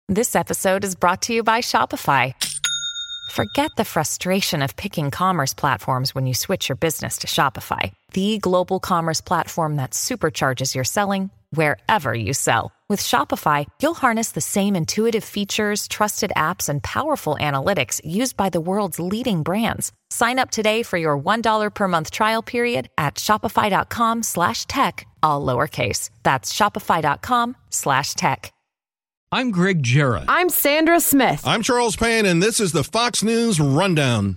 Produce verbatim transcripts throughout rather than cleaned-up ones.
This episode is brought to you by Shopify. Forget the frustration of picking commerce platforms when you switch your business to Shopify, the global commerce platform that supercharges your selling wherever you sell. With Shopify, you'll harness the same intuitive features, trusted apps, and powerful analytics used by the world's leading brands. Sign up today for your one dollar per month trial period at shopify.com slash tech, all lowercase. That's shopify.com slash tech. I'm Greg Jarrett. I'm Sandra Smith. I'm Charles Payne, and this is the Fox News Rundown.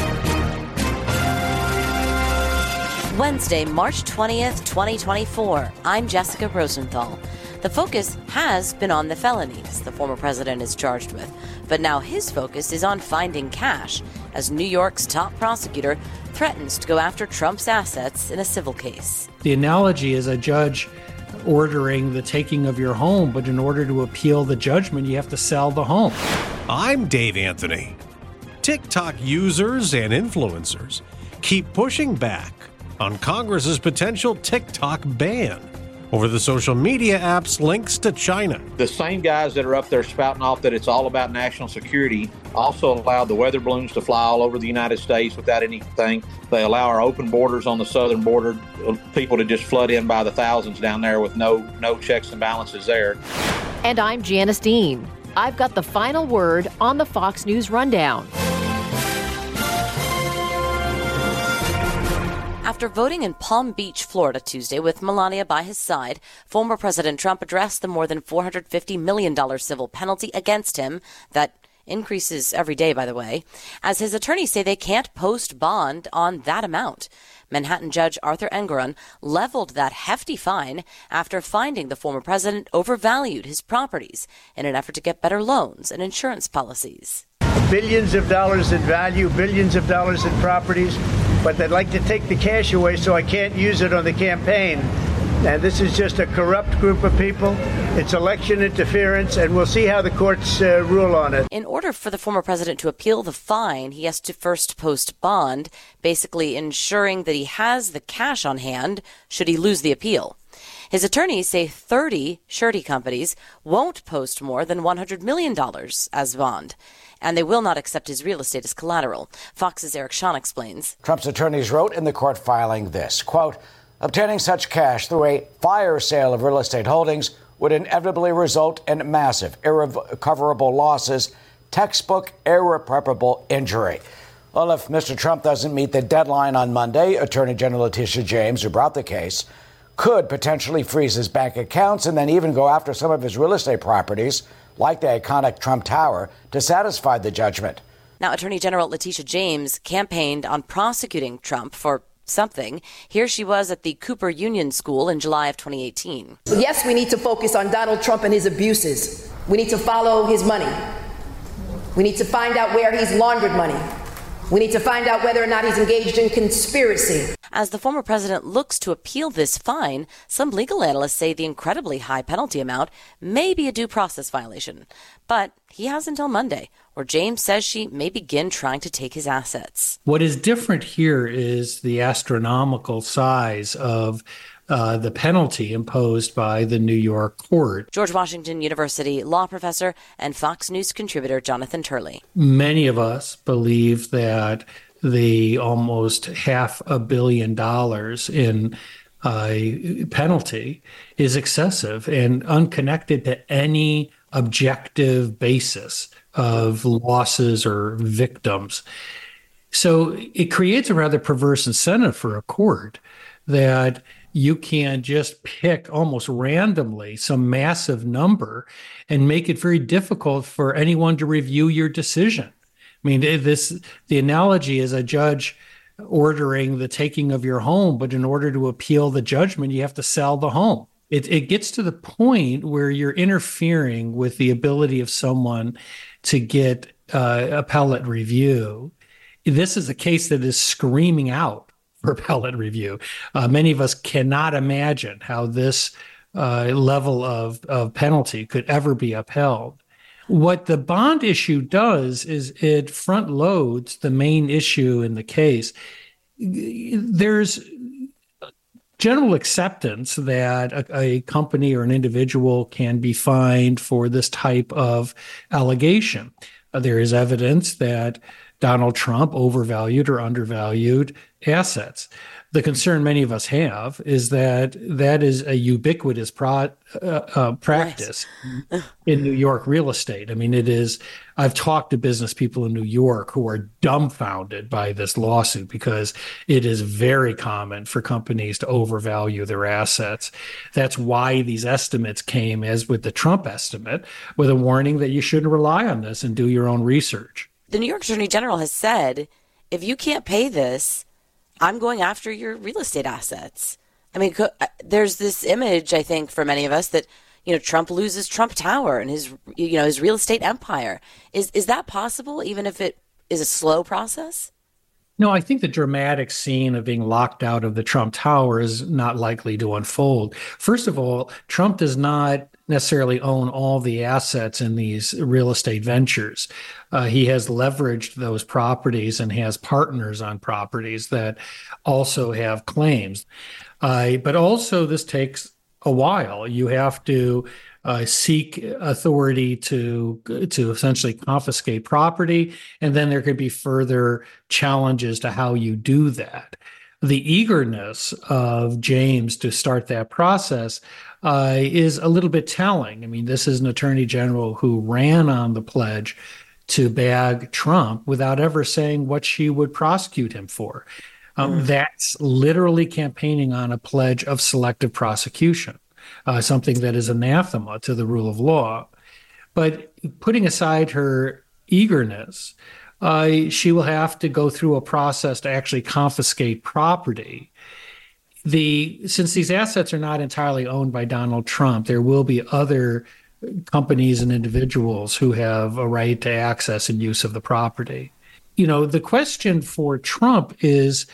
Wednesday, March twentieth, twenty twenty-four. I'm Jessica Rosenthal. The focus has been on the felonies the former president is charged with, but now his focus is on finding cash as New York's top prosecutor threatens to go after Trump's assets in a civil case. The analogy is a judge ordering the taking of your home, but in order to appeal the judgment, you have to sell the home. I'm Dave Anthony. TikTok users and influencers keep pushing back on Congress's potential TikTok ban over the social media app's links to China. The same guys that are up there spouting off that it's all about national security also allow the weather balloons to fly all over the United States without anything. They allow our open borders on the southern border, people to just flood in by the thousands down there with no no checks and balances there. And I'm Janice Dean. I've got the final word on the Fox News Rundown. After voting in Palm Beach, Florida Tuesday with Melania by his side, former President Trump addressed the more than four hundred fifty million dollars civil penalty against him that increases every day, by the way, as his attorneys say they can't post bond on that amount. Manhattan Judge Arthur Engoron leveled that hefty fine after finding the former president overvalued his properties in an effort to get better loans and insurance policies. Billions of dollars in value, billions of dollars in properties, but they'd like to take the cash away so I can't use it on the campaign. And this is just a corrupt group of people. It's election interference, and we'll see how the courts uh, rule on it. In order for the former president to appeal the fine, he has to first post bond, basically ensuring that he has the cash on hand should he lose the appeal. His attorneys say thirty surety companies won't post more than one hundred million dollars as bond, and they will not accept his real estate as collateral. Fox's Eric Shawn explains. Trump's attorneys wrote in the court filing this, quote, obtaining such cash through a fire sale of real estate holdings would inevitably result in massive, irrecoverable losses, textbook irreparable injury. Well, if Mister Trump doesn't meet the deadline on Monday, Attorney General Letitia James, who brought the case, could potentially freeze his bank accounts and then even go after some of his real estate properties, like the iconic Trump Tower, to satisfy the judgment. Now, Attorney General Letitia James campaigned on prosecuting Trump for something. Here she was at the Cooper Union School in July of twenty eighteen. Yes, we need to focus on Donald Trump and his abuses. We need to follow his money. We need to find out where he's laundered money. We need to find out whether or not he's engaged in conspiracy. As the former president looks to appeal this fine, some legal analysts say the incredibly high penalty amount may be a due process violation. But he has until Monday, where James says she may begin trying to take his assets. What is different here is the astronomical size of uh, the penalty imposed by the New York court. George Washington University law professor and Fox News contributor Jonathan Turley. Many of us believe that the almost half a billion dollars in uh, penalty is excessive and unconnected to any objective basis of losses or victims. So it creates a rather perverse incentive for a court that you can just pick almost randomly some massive number and make it very difficult for anyone to review your decision. I mean, this the analogy is a judge ordering the taking of your home, but in order to appeal the judgment, you have to sell the home. It, it gets to the point where you're interfering with the ability of someone to get uh, appellate review. This is a case that is screaming out for appellate review. Uh, many of us cannot imagine how this uh, level of, of penalty could ever be upheld. What the bond issue does is it front loads the main issue in the case. There's general acceptance that a, a company or an individual can be fined for this type of allegation. Uh, there is evidence that Donald Trump overvalued or undervalued assets. The concern many of us have is that that is a ubiquitous pro, uh, uh, practice right. in New York real estate. I mean, it is, I've talked to business people in New York who are dumbfounded by this lawsuit because it is very common for companies to overvalue their assets. That's why these estimates came, as with the Trump estimate, with a warning that you shouldn't rely on this and do your own research. The New York Attorney General has said, if you can't pay this, I'm going after your real estate assets. I mean, there's this image, I think, for many of us that, you know, Trump loses Trump Tower and his, you know, his real estate empire. Is is that possible, even if it is a slow process? No, I think the dramatic scene of being locked out of the Trump Tower is not likely to unfold. First of all, Trump does not necessarily own all the assets in these real estate ventures. Uh, he has leveraged those properties and has partners on properties that also have claims. Uh, but also, this takes a while. You have to uh, seek authority to to essentially confiscate property, and then there could be further challenges to how you do that. The eagerness of James to start that process uh, is a little bit telling. I mean, this is an attorney general who ran on the pledge to bag Trump without ever saying what she would prosecute him for. Um, mm. That's literally campaigning on a pledge of selective prosecution, uh, something that is anathema to the rule of law. But putting aside her eagerness, uh, she will have to go through a process to actually confiscate property. The since these assets are not entirely owned by Donald Trump, there will be other companies and individuals who have a right to access and use of the property. You know, the question for Trump is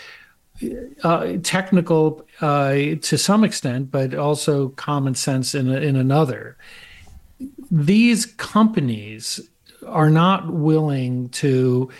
uh, technical uh, to some extent, but also common sense in, in another. These companies are not willing to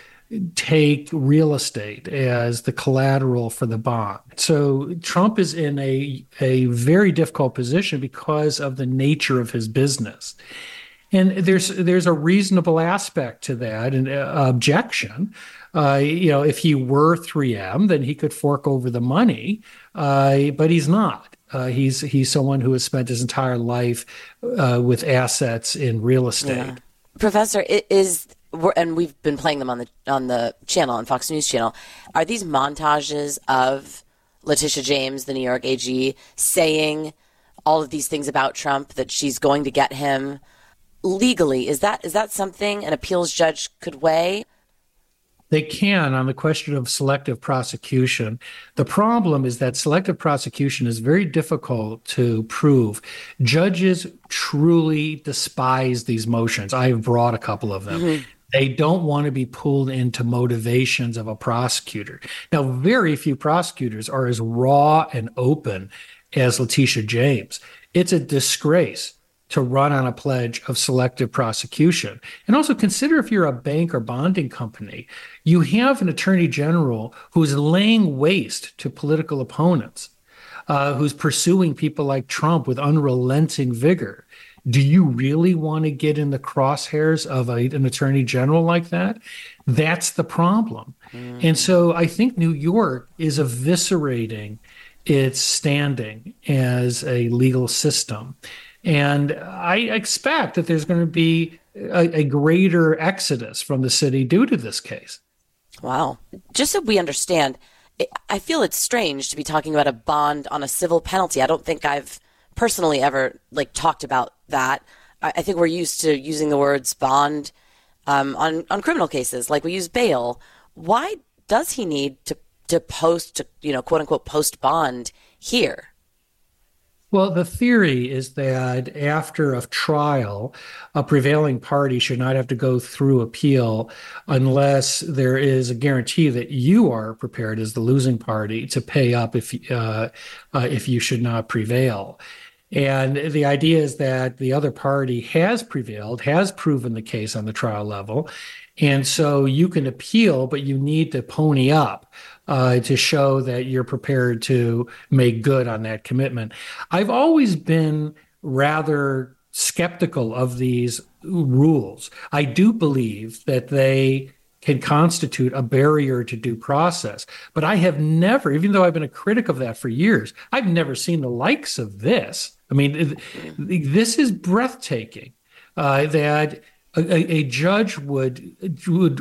take real estate as the collateral for the bond. So Trump is in a, a very difficult position because of the nature of his business. And there's there's a reasonable aspect to that, and uh, objection. Uh, you know, if he were three M, then he could fork over the money, uh, but he's not. Uh, he's he's someone who has spent his entire life uh, with assets in real estate. Yeah. Professor, it is, and we've been playing them on the on the channel, on Fox News channel. Are these montages of Letitia James, the New York A G, saying all of these things about Trump, that she's going to get him legally? Is that is that something an appeals judge could weigh? They can on the question of selective prosecution. The problem is that selective prosecution is very difficult to prove. Judges truly despise these motions. I've brought a couple of them. Mm-hmm. They don't want to be pulled into motivations of a prosecutor. Now, very few prosecutors are as raw and open as Letitia James. It's a disgrace to run on a pledge of selective prosecution. And also consider, if you're a bank or bonding company, you have an attorney general who's laying waste to political opponents, uh, who's pursuing people like Trump with unrelenting vigor. Do you really want to get in the crosshairs of a, an attorney general like that? That's the problem. Mm. And so I think New York is eviscerating its standing as a legal system. And I expect that there's going to be a, a greater exodus from the city due to this case. Wow. Just so we understand, I feel it's strange to be talking about a bond on a civil penalty. I don't think I've personally ever like talked about that. I, I think we're used to using the words bond um, on, on criminal cases, like we use bail. Why does he need to, to post, to, you know, quote unquote, post bond here? Well, the theory is that after a trial, a prevailing party should not have to go through appeal unless there is a guarantee that you are prepared as the losing party to pay up if uh, uh, if you should not prevail. And the idea is that the other party has prevailed, has proven the case on the trial level. And so you can appeal, but you need to pony up uh, to show that you're prepared to make good on that commitment. I've always been rather skeptical of these rules. I do believe that they can constitute a barrier to due process. But I have never, even though I've been a critic of that for years, I've never seen the likes of this. I mean, this is breathtaking, uh, that a, a judge would, would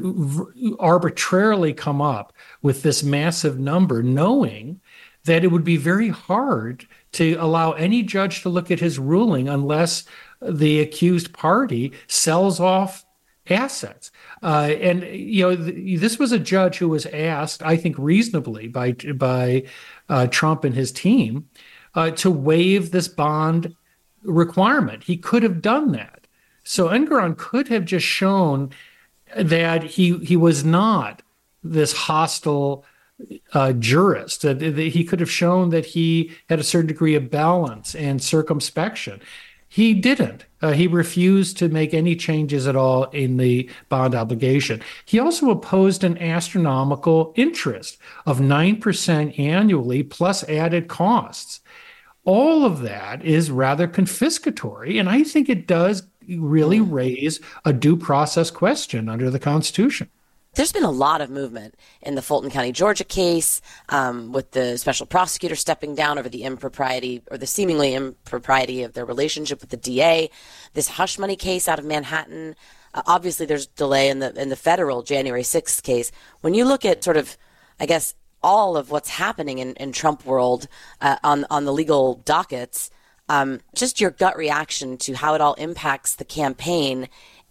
arbitrarily come up with this massive number, knowing that it would be very hard to allow any judge to look at his ruling unless the accused party sells off assets. Uh, and, you know, th- this was a judge who was asked, I think reasonably, by, by uh, Trump and his team uh, to waive this bond requirement. He could have done that. So Engoron could have just shown that he he was not this hostile uh, jurist, that, that he could have shown that he had a certain degree of balance and circumspection. He didn't. Uh, he refused to make any changes at all in the bond obligation. He also opposed an astronomical interest of nine percent annually plus added costs. All of that is rather confiscatory, and I think it does really raise a due process question under the Constitution. There's been a lot of movement in the Fulton County, Georgia case, um, with the special prosecutor stepping down over the impropriety or the seemingly impropriety of their relationship with the D A. This hush money case out of Manhattan. Uh, obviously, there's delay in the in the federal January sixth case. When you look at sort of, I guess, all of what's happening in, in Trump world uh, on on the legal dockets, um, just your gut reaction to how it all impacts the campaign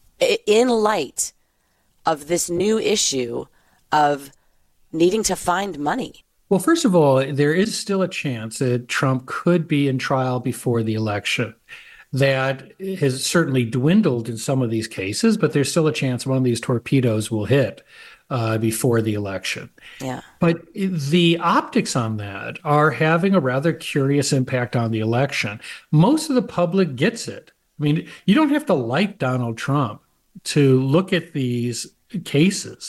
in light of this new issue of needing to find money. Well, first of all, there is still a chance that Trump could be in trial before the election. That has certainly dwindled in some of these cases, but there's still a chance one of these torpedoes will hit uh, before the election. Yeah. But the optics on that are having a rather curious impact on the election. Most of the public gets it. I mean, you don't have to like Donald Trump to look at these cases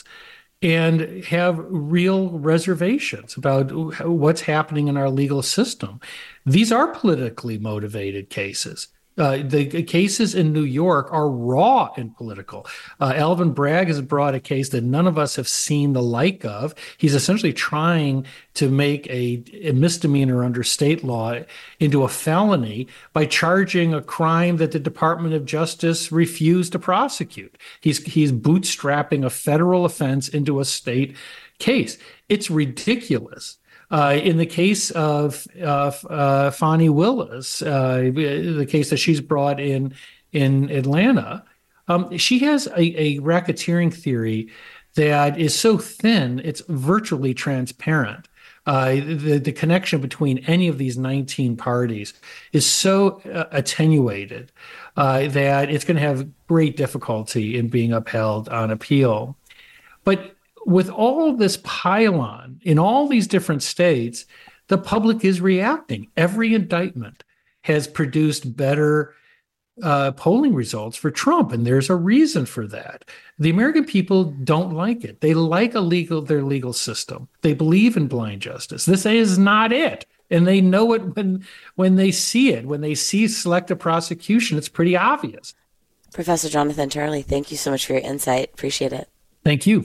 and have real reservations about what's happening in our legal system. These are politically motivated cases. Uh, the cases in New York are raw and political. Uh, Alvin Bragg has brought a case that none of us have seen the like of. He's essentially trying to make a, a misdemeanor under state law into a felony by charging a crime that the Department of Justice refused to prosecute. He's he's bootstrapping a federal offense into a state case. It's ridiculous. Uh, in the case of uh, uh, Fani Willis, uh, the case that she's brought in in Atlanta, um, she has a, a racketeering theory that is so thin, it's virtually transparent. Uh, the, the connection between any of these nineteen parties is so uh, attenuated uh, that it's going to have great difficulty in being upheld on appeal. But with all this pile-on in all these different states, the public is reacting. Every indictment has produced better uh, polling results for Trump, and there's a reason for that. The American people don't like it. They like a legal, their legal system. They believe in blind justice. This is not it, and they know it when when they see it. When they see selective prosecution, it's pretty obvious. Professor Jonathan Turley, thank you so much for your insight. Appreciate it. Thank you.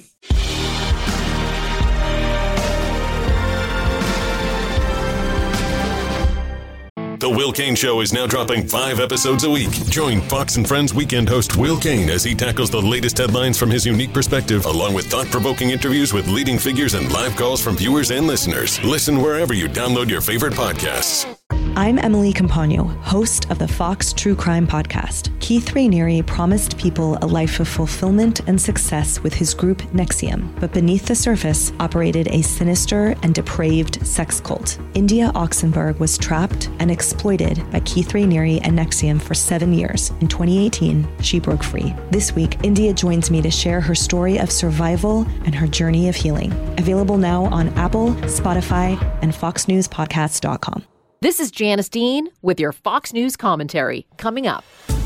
The Will Cain Show is now dropping five episodes a week. Join Fox and Friends weekend host Will Cain as he tackles the latest headlines from his unique perspective, along with thought-provoking interviews with leading figures and live calls from viewers and listeners. Listen wherever you download your favorite podcasts. I'm Emily Compagno, host of the Fox True Crime Podcast. Keith Raniere promised people a life of fulfillment and success with his group N X I V M, but beneath the surface operated a sinister and depraved sex cult. India Oxenberg was trapped and exploited by Keith Raniere and N X I V M for seven years. In twenty eighteen, she broke free. This week, India joins me to share her story of survival and her journey of healing. Available now on Apple, Spotify, and fox news podcasts dot com. This is Janice Dean with your Fox News commentary. Coming up.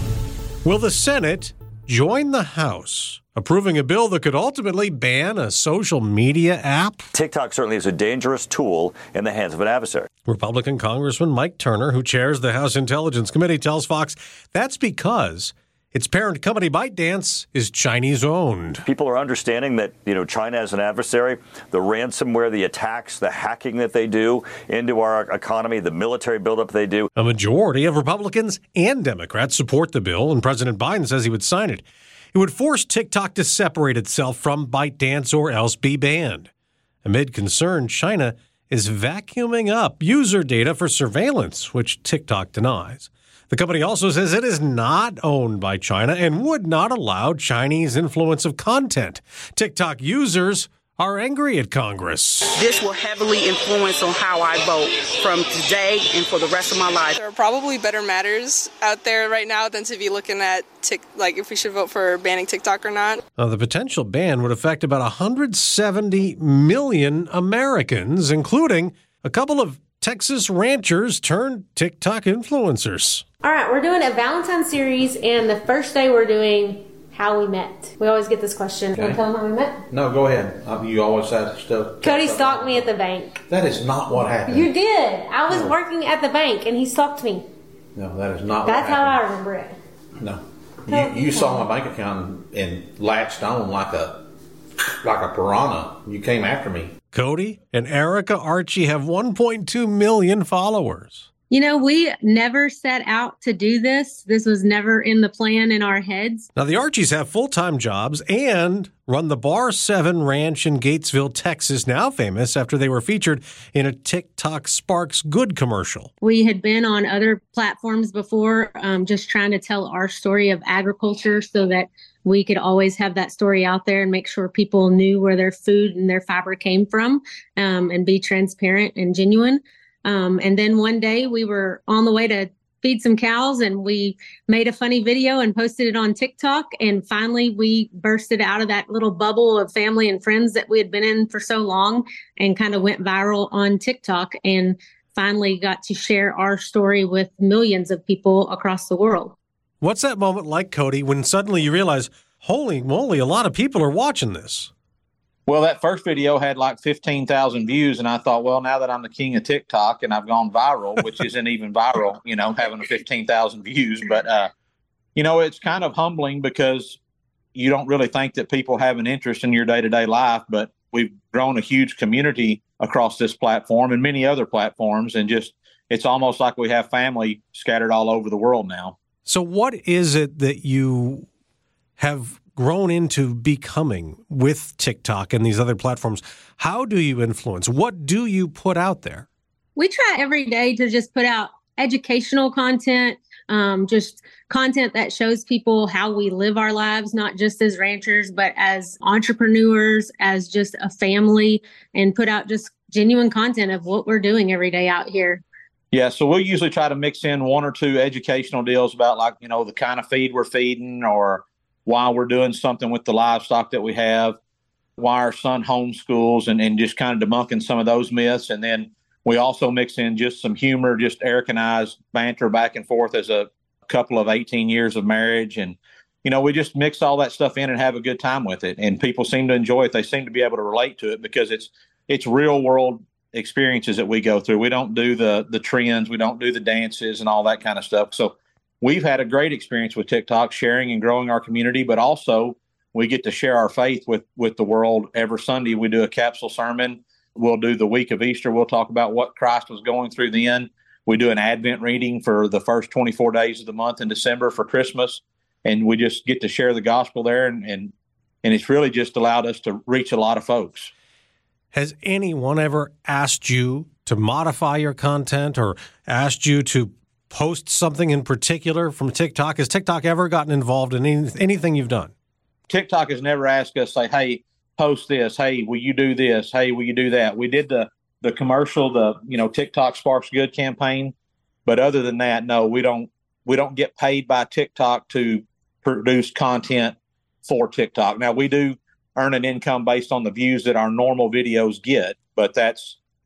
Will the Senate join the House, approving a bill that could ultimately ban a social media app? TikTok certainly is a dangerous tool in the hands of an adversary. Republican Congressman Mike Turner, who chairs the House Intelligence Committee, tells Fox that's because its parent company ByteDance is Chinese-owned. People are understanding that, you know, China as an adversary, the ransomware, the attacks, the hacking that they do into our economy, the military buildup they do. A majority of Republicans and Democrats support the bill, and President Biden says he would sign it. It would force TikTok to separate itself from ByteDance or else be banned. Amid concern, China is vacuuming up user data for surveillance, which TikTok denies. The company also says it is not owned by China and would not allow Chinese influence of content. TikTok users are angry at Congress. This will heavily influence on how I vote from today and for the rest of my life. There are probably better matters out there right now than to be looking at tic- like if we should vote for banning TikTok or not. Now, the potential ban would affect about one hundred seventy million Americans, including a couple of Texas ranchers turned TikTok influencers. All right, we're doing a Valentine's series, and the first day we're doing how we met. We always get this question. Okay. Want to tell them how we met? No, go ahead. Um, you always ask stuff. Cody stalked me at the bank. That is not what happened. You did. I was No. working at the bank, and he stalked me. No, that is not That's what how happened. I remember it. No. You, you saw my bank account and, and latched on like a like a piranha. You came after me. Cody and Erica Archie have one point two million followers. You know, we never set out to do this. This was never in the plan in our heads. Now, the Archies have full-time jobs and run the Bar seven Ranch in Gatesville, Texas, now famous after they were featured in a TikTok Sparks Good commercial. We had been on other platforms before, um, just trying to tell our story of agriculture so that we could always have that story out there and make sure people knew where their food and their fiber came from, um, and be transparent and genuine. Um, and then one day we were on the way to feed some cows and we made a funny video and posted it on TikTok. And finally we bursted out of that little bubble of family and friends that we had been in for so long and kind of went viral on TikTok and finally got to share our story with millions of people across the world. What's that moment like, Cody, when suddenly you realize, holy moly, a lot of people are watching this? Well, that first video had like fifteen thousand views, and I thought, well, now that I'm the king of TikTok and I've gone viral, which isn't even viral, you know, having fifteen thousand views. But, uh, you know, it's kind of humbling because you don't really think that people have an interest in your day-to-day life, but we've grown a huge community across this platform and many other platforms, and just it's almost like we have family scattered all over the world now. So what is it that you have grown into becoming with TikTok and these other platforms? How do you influence? What do you put out there? We try every day to just put out educational content, um, just content that shows people how we live our lives, not just as ranchers, but as entrepreneurs, as just a family, and put out just genuine content of what we're doing every day out here. Yeah, so we'll usually try to mix in one or two educational deals about, like, you know, the kind of feed we're feeding, or why we're doing something with the livestock that we have, why our son homeschools, and, and just kind of debunking some of those myths. And then we also mix in just some humor, just Eric and I's banter back and forth as a couple of eighteen years of marriage. And, you know, we just mix all that stuff in and have a good time with it. And people seem to enjoy it. They seem to be able to relate to it because it's it's real world experiences that we go through. We don't do the the trends. We don't do the dances and all that kind of stuff. So we've had a great experience with TikTok, sharing and growing our community, but also we get to share our faith with, with the world. Every Sunday we do a capsule sermon. We'll do the week of Easter. We'll talk about what Christ was going through then. We do an Advent reading for the first twenty-four days of the month in December for Christmas. And we just get to share the gospel there. And, and, and it's really just allowed us to reach a lot of folks. Has anyone ever asked you to modify your content or asked you to post something in particular from TikTok? Has TikTok ever gotten involved in any, anything you've done? TikTok has never asked us, say, hey, post this. Hey, will you do this? Hey, will you do that? We did the the commercial, the, you know, TikTok Sparks Good campaign. But other than that, no, we don't we don't get paid by TikTok to produce content for TikTok. Now, we do earn an income based on the views that our normal videos get, but that's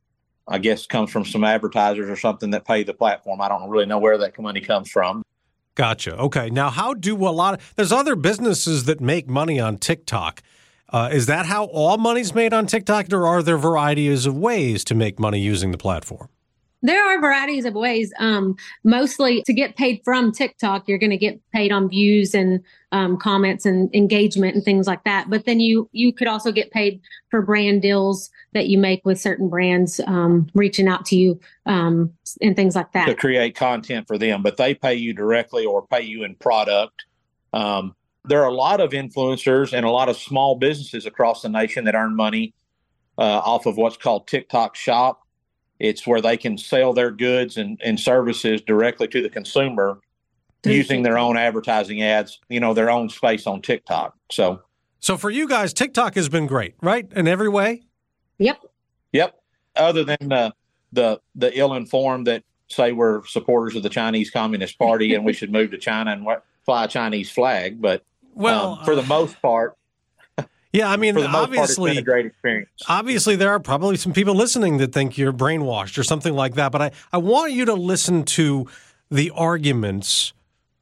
I guess comes from some advertisers or something that pay the platform. I don't really know where that money comes from. Gotcha. Okay. Now, how do a lot of, there's other businesses that make money on TikTok. Uh, is that how all money's made on TikTok, or are there varieties of ways to make money using the platform? There are varieties of ways. Um, mostly to get paid from TikTok, you're going to get paid on views and um, comments and engagement and things like that. But then you you could also get paid for brand deals that you make with certain brands um, reaching out to you um, and things like that. To create content for them, but they pay you directly or pay you in product. Um, there are a lot of influencers and a lot of small businesses across the nation that earn money uh, off of what's called TikTok Shop. It's where they can sell their goods and, and services directly to the consumer using their own advertising ads, you know, their own space on TikTok. So, so for you guys, TikTok has been great, right? In every way? Yep. Yep. Other than the the the ill-informed that say we're supporters of the Chinese Communist Party and we should move to China and fly a Chinese flag. But well, um, for the most part, yeah, I mean, for the most obviously, part, it's been a great experience. Obviously, there are probably some people listening that think you're brainwashed or something like that. But I, I want you to listen to the arguments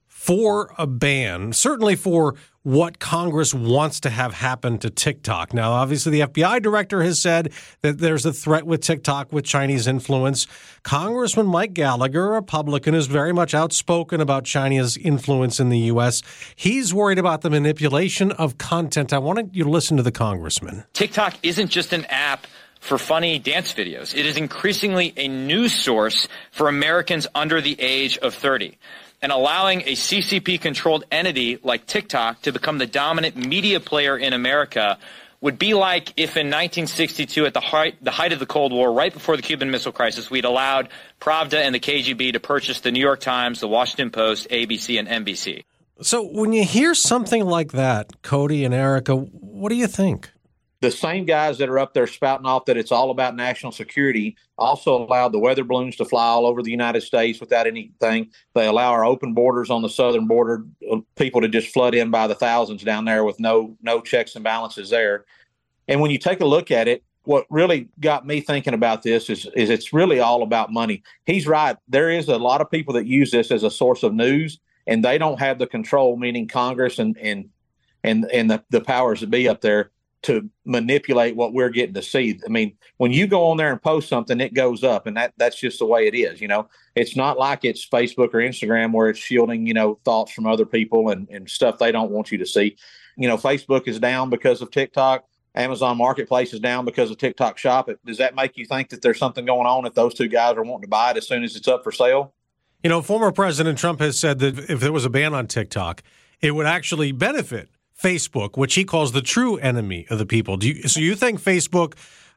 for a ban, certainly for what Congress wants to have happen to TikTok. Now, obviously, the F B I director has said that there's a threat with TikTok with Chinese influence. Congressman Mike Gallagher, a Republican, is very much outspoken about China's influence in the U S. He's worried about the manipulation of content. I wanted you to listen to the congressman. TikTok isn't just an app for funny dance videos. It is increasingly a news source for Americans under the age of thirty. And allowing a C C P-controlled entity like TikTok to become the dominant media player in America would be like if in nineteen sixty-two, at the height, the height of the Cold War, right before the Cuban Missile Crisis, we'd allowed Pravda and the K G B to purchase the New York Times, the Washington Post, A B C, and N B C. So when you hear something like that, Cody and Erica, what do you think? The same guys that are up there spouting off that it's all about national security also allowed the weather balloons to fly all over the United States without anything. They allow our open borders on the southern border, people to just flood in by the thousands down there with no no checks and balances there. And when you take a look at it, what really got me thinking about this is, is it's really all about money. He's right. There is a lot of people that use this as a source of news, and they don't have the control, meaning Congress and and and, and the, the powers that be up there, to manipulate what we're getting to see. I mean, when you go on there and post something, it goes up, and that that's just the way it is. You know, it's not like it's Facebook or Instagram where it's shielding, you know, thoughts from other people and, and stuff they don't want you to see. You know, Facebook is down because of TikTok. Amazon Marketplace is down because of TikTok Shop. Does that make you think that there's something going on if those two guys are wanting to buy it as soon as it's up for sale? You know, former President Trump has said that if there was a ban on TikTok, it would actually benefit Facebook, which he calls the true enemy of the people. Do you, so you think Facebook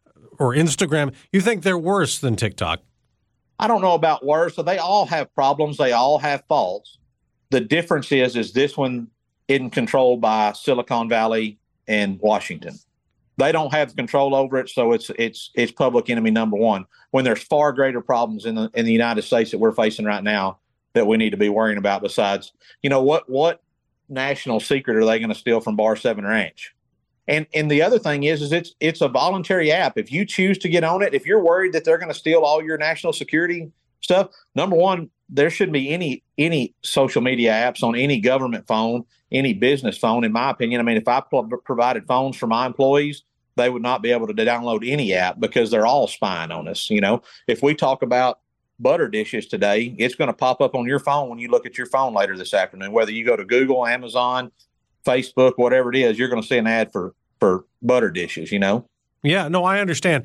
or Instagram, you think they're worse than TikTok? I don't know about worse. So they all have problems. They all have faults. The difference is, is this one isn't controlled by Silicon Valley and Washington. They don't have control over it, so it's it's it's public enemy number one. When there's far greater problems in the in the United States that we're facing right now that we need to be worrying about. Besides, you know, what what national secret are they going to steal from Bar seven Ranch? And and the other thing is, is it's it's a voluntary app. If you choose to get on it, if you're worried that they're going to steal all your national security stuff, number one, there shouldn't be any any social media apps on any government phone, any business phone, in my opinion. I mean, if I pl- provided phones for my employees, they would not be able to download any app because they're all spying on us. You know, if we talk about butter dishes today, it's going to pop up on your phone when you look at your phone later this afternoon. Whether you go to Google, Amazon, Facebook, whatever it is, you're going to see an ad for for butter dishes, you know? Yeah, no, I understand.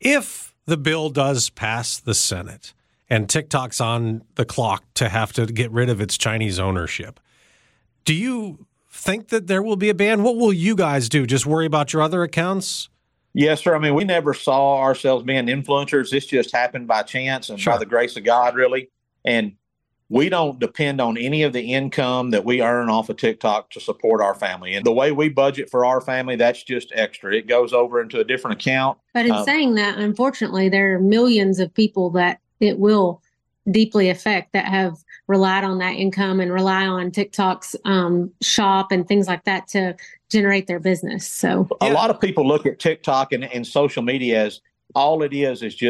If the bill does pass the Senate and TikTok's on the clock to have to get rid of its Chinese ownership, do you think that there will be a ban? What will you guys do? Just worry about your other accounts? Yes, sir. I mean, we never saw ourselves being influencers. This just happened by chance and Sure. by the grace of God, really. And we don't depend on any of the income that we earn off of TikTok to support our family. And the way we budget for our family, that's just extra. It goes over into a different account. But in Um, saying that, unfortunately, there are millions of people that it will deeply affect that have relied on that income and rely on TikTok's um, shop and things like that to generate their business. So a lot of people look at TikTok and, and social media as all it is is just,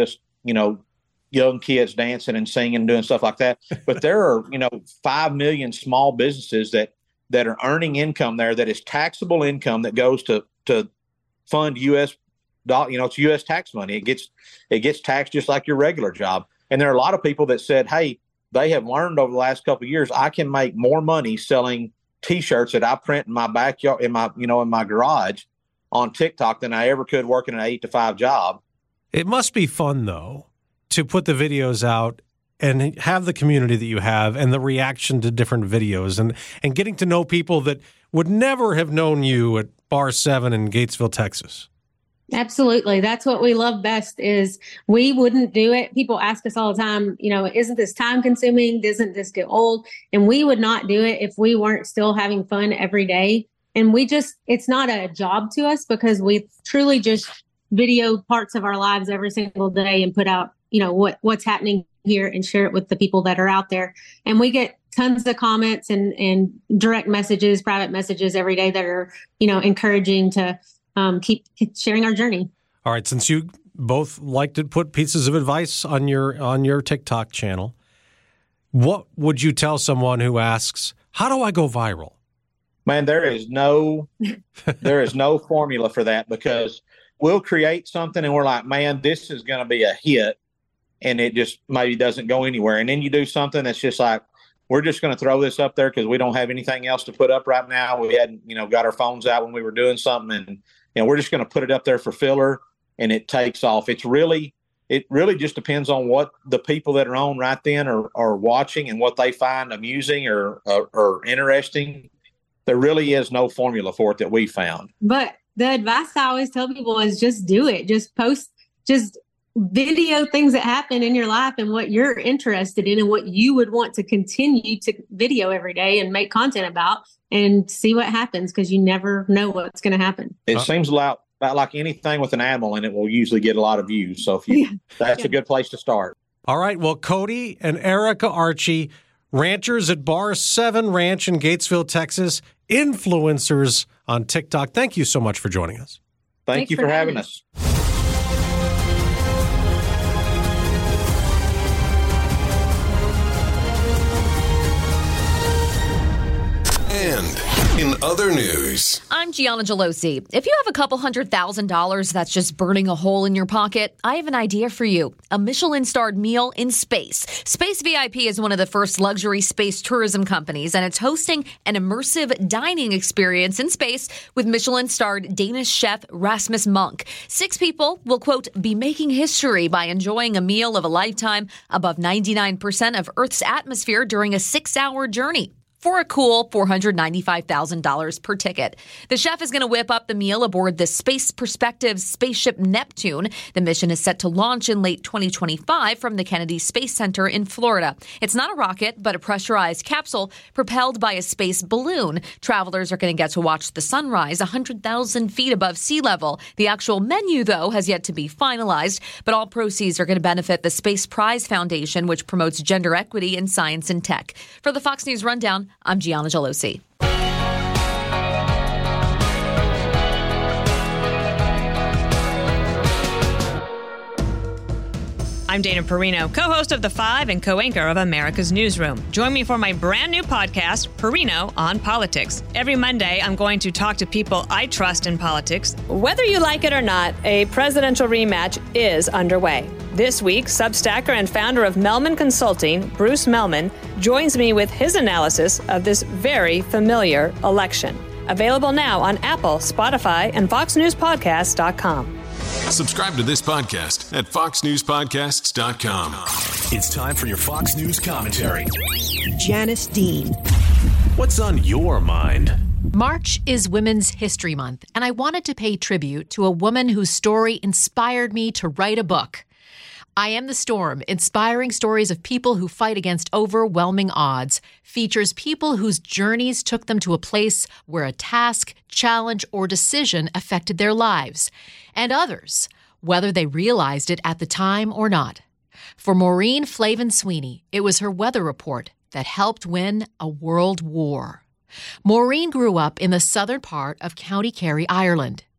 you know, young kids dancing and singing and doing stuff like that. But there are, you know, five million small businesses that, that are earning income there that is taxable income that goes to, to fund U S, you know, it's U S tax money. It gets, it gets taxed just like your regular job. And there are a lot of people that said, hey, they have learned over the last couple of years, I can make more money selling T-shirts that I print in my backyard, in my, you know, in my garage on TikTok than I ever could working an eight to five job. It must be fun, though, to put the videos out and have the community that you have and the reaction to different videos and, and getting to know people that would never have known you at Bar seven in Gatesville, Texas. Absolutely. That's what we love best is we wouldn't do it. People ask us all the time, you know, isn't this time consuming? Doesn't this get old? And we would not do it if we weren't still having fun every day. And we just, it's not a job to us because we truly just video parts of our lives every single day and put out, you know, what, what's happening here and share it with the people that are out there. And we get tons of comments and, and direct messages, private messages every day that are, you know, encouraging to um, keep sharing our journey. All right. Since you both like to put pieces of advice on your, on your TikTok channel, what would you tell someone who asks, how do I go viral? Man, there is no, there is no formula for that because we'll create something and we're like, man, this is going to be a hit. And it just maybe doesn't go anywhere. And then you do something that's just like, we're just going to throw this up there because we don't have anything else to put up right now. We hadn't, you know, got our phones out when we were doing something and, you know, we're just going to put it up there for filler and it takes off. It's really, it really just depends on what the people that are on right then are, are watching and what they find amusing or, or, or interesting. There really is no formula for it that we found. But the advice I always tell people is just do it. Just post, just video things that happen in your life and what you're interested in and what you would want to continue to video every day and make content about and see what happens because you never know what's going to happen. It uh, seems about, about like anything with an animal and it will usually get a lot of views. So if you, yeah. that's yeah. a good place to start. All right. Well, Cody and Erica Archie, ranchers at Bar seven Ranch in Gatesville, Texas, influencers on TikTok. Thank you so much for joining us. Thank Thanks you for, for having us. us. And in other news, I'm Gianna Gelosi. If you have a couple hundred thousand dollars that's just burning a hole in your pocket, I have an idea for you. A Michelin-starred meal in space. Space V I P is one of the first luxury space tourism companies, and it's hosting an immersive dining experience in space with Michelin-starred Danish chef Rasmus Monk. Six people will, quote, be making history by enjoying a meal of a lifetime above ninety-nine percent of Earth's atmosphere during a six-hour journey, for a cool four hundred ninety-five thousand dollars per ticket. The chef is going to whip up the meal aboard the Space Perspectives spaceship Neptune. The mission is set to launch in late twenty twenty-five from the Kennedy Space Center in Florida. It's not a rocket, but a pressurized capsule propelled by a space balloon. Travelers are going to get to watch the sunrise one hundred thousand feet above sea level. The actual menu, though, has yet to be finalized, but all proceeds are going to benefit the Space Prize Foundation, which promotes gender equity in science and tech. For the Fox News Rundown, I'm Gianna Gelosi. I'm Dana Perino, co-host of The Five and co-anchor of America's Newsroom. Join me for my brand new podcast, Perino on Politics. Every Monday, I'm going to talk to people I trust in politics. Whether you like it or not, a presidential rematch is underway. This week, Substacker and founder of Melman Consulting, Bruce Melman, joins me with his analysis of this very familiar election. Available now on Apple, Spotify, and fox news podcast dot com. Subscribe to this podcast at fox news podcasts dot com. It's time for your Fox News commentary. Janice Dean. What's on your mind? March is Women's History Month, and I wanted to pay tribute to a woman whose story inspired me to write a book. I Am the Storm, inspiring stories of people who fight against overwhelming odds, features people whose journeys took them to a place where a task, challenge, or decision affected their lives, and others, whether they realized it at the time or not. For Maureen Flavin Sweeney, it was her weather report that helped win a world war. Maureen grew up in the southern part of County Kerry, Ireland.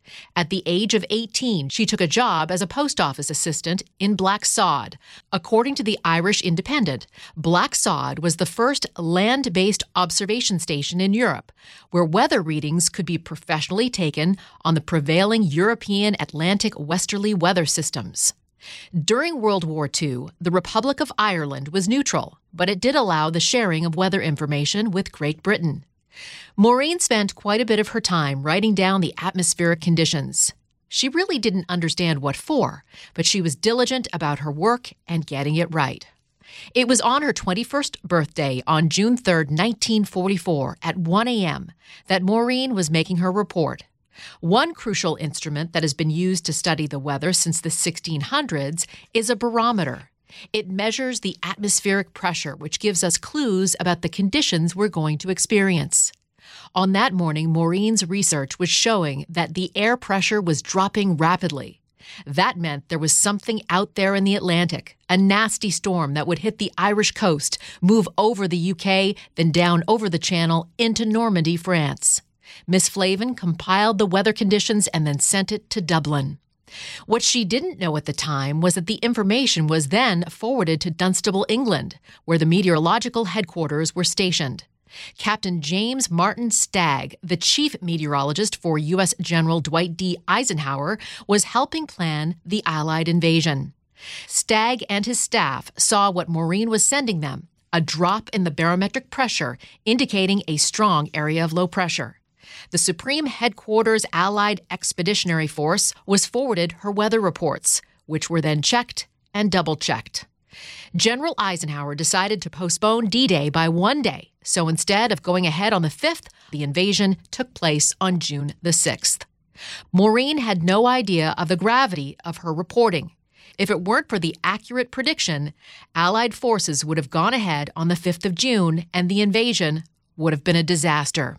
At the age of eighteen, she took a job as a post office assistant in Black Sod. According to the Irish Independent, Black Sod was the first land-based observation station in Europe, where weather readings could be professionally taken on the prevailing European Atlantic westerly weather systems. During World War Two, the Republic of Ireland was neutral, but it did allow the sharing of weather information with Great Britain. Maureen spent quite a bit of her time writing down the atmospheric conditions. She really didn't understand what for, but she was diligent about her work and getting it right. It was on her twenty-first birthday on June third, nineteen forty-four, at one a.m., that Maureen was making her report. One crucial instrument that has been used to study the weather since the sixteen hundreds is a barometer. It measures the atmospheric pressure, which gives us clues about the conditions we're going to experience. On that morning, Maureen's research was showing that the air pressure was dropping rapidly. That meant there was something out there in the Atlantic, a nasty storm that would hit the Irish coast, move over the U K, then down over the Channel into Normandy, France. Miss Flavin compiled the weather conditions and then sent it to Dublin. What she didn't know at the time was that the information was then forwarded to Dunstable, England, where the meteorological headquarters were stationed. Captain James Martin Stagg, the chief meteorologist for U S General Dwight D. Eisenhower, was helping plan the Allied invasion. Stagg and his staff saw what Maureen was sending them, a drop in the barometric pressure indicating a strong area of low pressure. The Supreme Headquarters Allied Expeditionary Force was forwarded her weather reports, which were then checked and double-checked. General Eisenhower decided to postpone D-Day by one day, so instead of going ahead on the fifth, the invasion took place on June the sixth. Maureen had no idea of the gravity of her reporting. If it weren't for the accurate prediction, Allied forces would have gone ahead on the fifth of June, and the invasion would have been a disaster.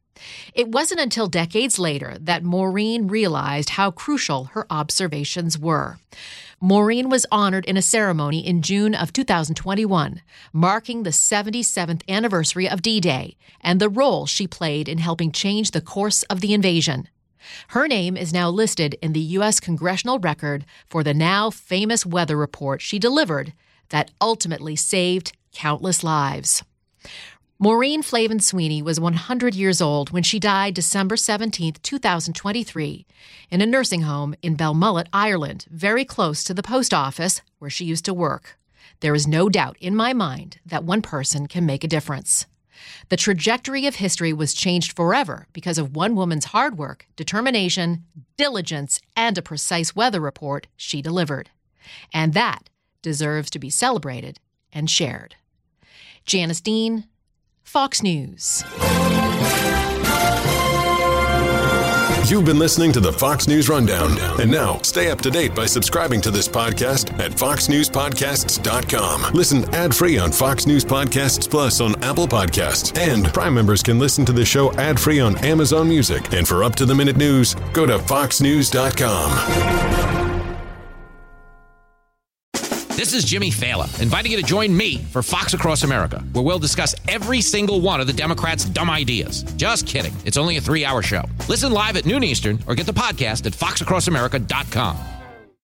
It wasn't until decades later that Maureen realized how crucial her observations were. Maureen was honored in a ceremony in June of two thousand twenty-one, marking the seventy-seventh anniversary of D-Day and the role she played in helping change the course of the invasion. Her name is now listed in the U S Congressional Record for the now famous weather report she delivered that ultimately saved countless lives. Maureen Flavin Sweeney was one hundred years old when she died December seventeenth, two thousand twenty-three, in a nursing home in Belmullet, Ireland, very close to the post office where she used to work. There is no doubt in my mind that one person can make a difference. The trajectory of history was changed forever because of one woman's hard work, determination, diligence, and a precise weather report she delivered. And that deserves to be celebrated and shared. Janice Dean, Fox News. You've been listening to the Fox News Rundown. And now, stay up to date by subscribing to this podcast at fox news podcasts dot com. Listen ad-free on Fox News Podcasts Plus on Apple Podcasts. And Prime members can listen to the show ad-free on Amazon Music. And for up-to-the-minute news, go to fox news dot com. This is Jimmy Fallon, inviting you to join me for Fox Across America, where we'll discuss every single one of the Democrats' dumb ideas. Just kidding. It's only a three-hour show. Listen live at noon Eastern or get the podcast at fox across america dot com.